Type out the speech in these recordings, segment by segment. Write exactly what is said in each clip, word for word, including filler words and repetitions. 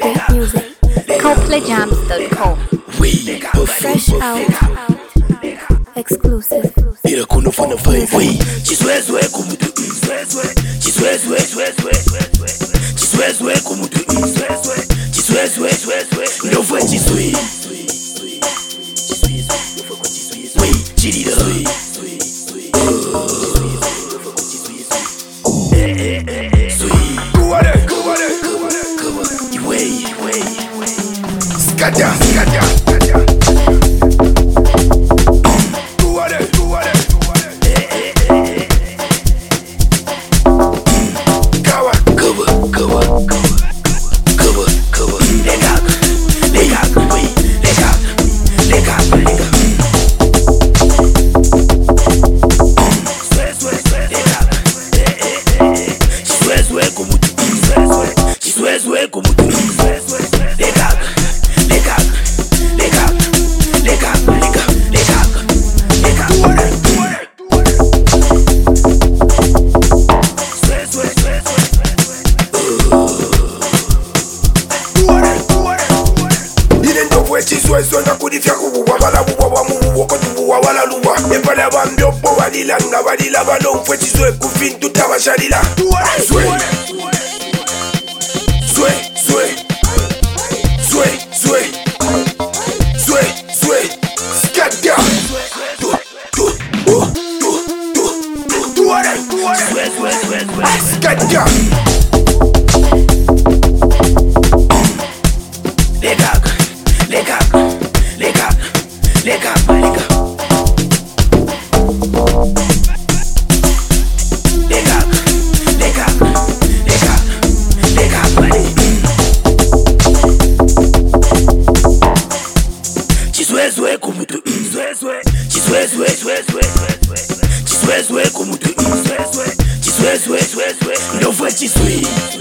Great music. Copley Jams dot com. Fresh out. Exclusive. Ira kuno fana five way. Chiswezwe kumutu. Chiswezwe chiswezwe. Chiswezwe kumutu. Chiswezwe chiswezwe. Ndova chiswe. Way chirida. Skadja, skadja, skadja. Chiswezo na kudifya kubuwa bala buwa wa mubuwa kotubuwa wala luwa Epala bambyo po walila nga walila balon fwe chizwe kufintu tabashalila Zwe Zwe Zwe Zwe Zwe Zwe Zwe Skadja Tu Tu Oh Tu Tu Tu Tuare Zwe Zwe Zwe Zwe Skadja Legak Legak, legak, legak, legak. Legak, legak, legak, legak, legak. Chiswezwe kumutu, chiswezwe, chiswezwe, chiswezwe, chiswezwe kumutu, chiswezwe, chiswezwe, chiswezwe. Ndova chiswe.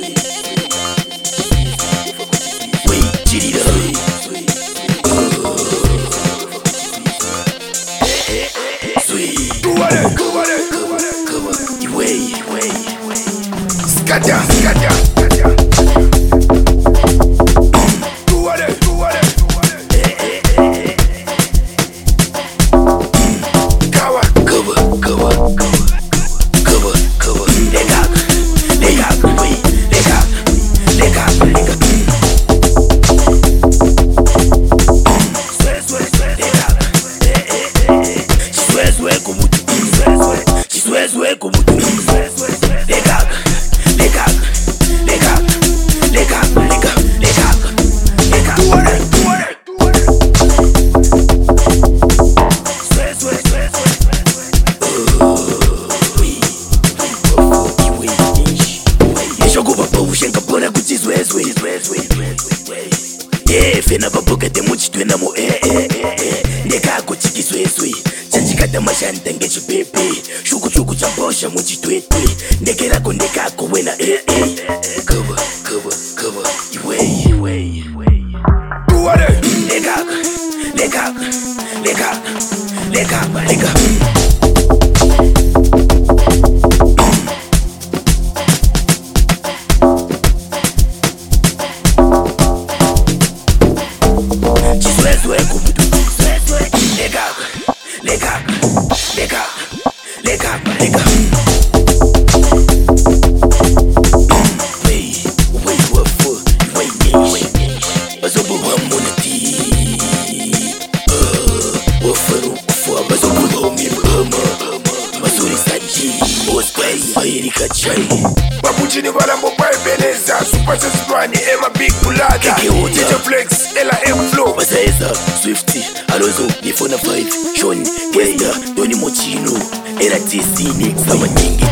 Wey, chirida. Skadja, skadja, skadja. Tuare, tuare, tuare. Kawa, kawa, kawa, kawa, kawa, kawa. Legak, legak, wey, legak, legak, legak. Swezwe, legak, chiswezwe kumutu, chiswezwe, chiswezwe kumutu, chiswezwe, legak. Legak, legak, legak, legak, legak, legak. Tuare, tuare, tuare. Swez, swez, swez, swez, swez. Oui, oui, oui, oui. Yeshokuba pa ushenga pona kuti swez, swez, swez, swez. Yeah, fena babuka de muchitwe na mo eh eh eh. Ndekako chiki swez, swez. Chanjikata mashanta ngechi pepe. Shuku shuku chambosha muchitwetwe. Ndekerako ndekako wena eh eh. Cover, cover, cover. Iway, iway, iway. Tuare. Legak, legak, legak, legak, legak. Chiswezwe kumutu, swezwe. Legak, legak, legak, legak, legak. Babuchini balambo pa Ebeneza Super Sesprani, Emma Big Bulada D J Flex, Ella M-Flow Masaeza, Swifty, Alozo, Nifona five Sean, Kesta, Tony Mochino Era T C, Nick, Sama Nyingi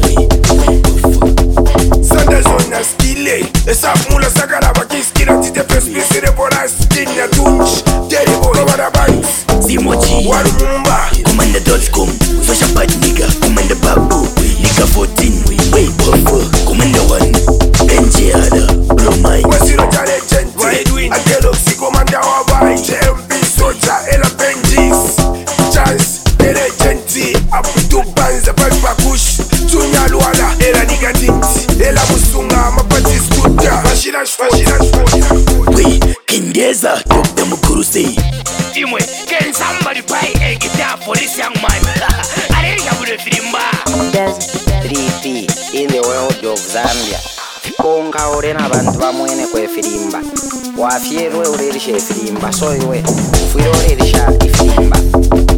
Sandazona Skile Esaf Mula Sakara Bakiskila Tite Pespisi Repora Skinna Tunch Terrible Robada Banks Simochi Warumumba Commander dot com Sosha Bad Nigga Commander Babu Nigga fourteen Way Buffer Commander one N J Ada Bromai Wasiro Jale Genti Ageloxy Commander Wabai J M B Soja Ella Benjis Chance Ere Genti Aputu Banza Bakush Tunya Luala Ella Nigga Dinti Ella Musunga Mapati Skuta Mashina Shfo we Kindeza Doctor Mukuru say Imwe can somebody buy a guitar for this young man? I didn't have a filimba. three P in the world of Zambia. Konga orena bantu bamwene kwe filimba. Wafierwe urerisha filimba. So iwe fuiro urerisha filimba.